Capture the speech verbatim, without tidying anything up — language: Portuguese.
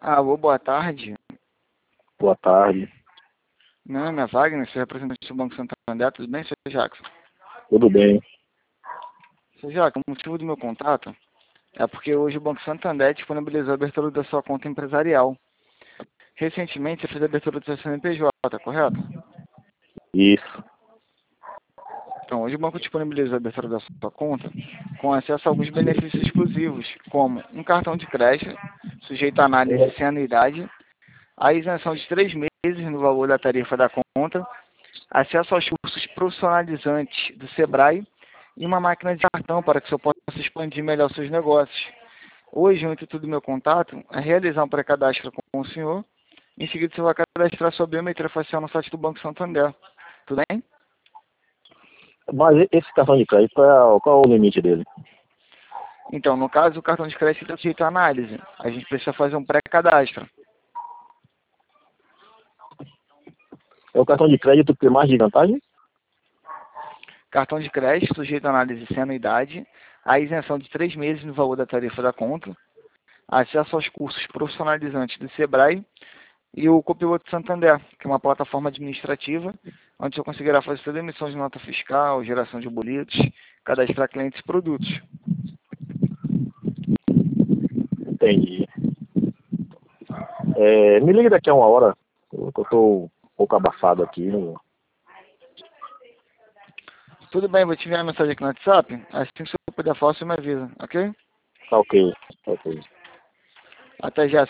Alô, boa tarde. Boa tarde. Meu nome é Wagner, sou representante do Banco Santander. Tudo bem, senhor Jackson? Tudo bem. Senhor Jackson, o motivo do meu contato é porque hoje o Banco Santander disponibilizou a abertura da sua conta empresarial. Recentemente, você fez a abertura do seu C N P J, correto? Isso. Então, hoje o banco disponibiliza a abertura da sua conta com acesso a alguns benefícios exclusivos, como um cartão de crédito, sujeito a análise sem anuidade, a isenção de três meses no valor da tarifa da conta, acesso aos cursos profissionalizantes do Sebrae e uma máquina de cartão para que o senhor possa expandir melhor seus negócios. Hoje, o intuito do meu contato é realizar um pré-cadastro com o senhor. Em seguida, você vai cadastrar sua biometria facial no site do Banco Santander. Tudo bem? Mas esse cartão de crédito, qual é, qual é o limite dele? Então, no caso, o cartão de crédito é sujeito à análise. A gente precisa fazer um pré-cadastro. É o cartão de crédito que tem mais de vantagem? Cartão de crédito sujeito à análise sem anuidade, a isenção de três meses no valor da tarifa da conta, acesso aos cursos profissionalizantes do Sebrae e o Copiloto Santander, que é uma plataforma administrativa onde você conseguirá fazer toda a emissão de nota fiscal, geração de boletos, cadastrar clientes e produtos. Entendi. É, me liga daqui a uma hora, eu estou um pouco abafado aqui. Não... Tudo bem, vou te enviar uma mensagem aqui no WhatsApp. Assim que você puder falar, você me avisa, ok? Tá ok, tá ok. Até já.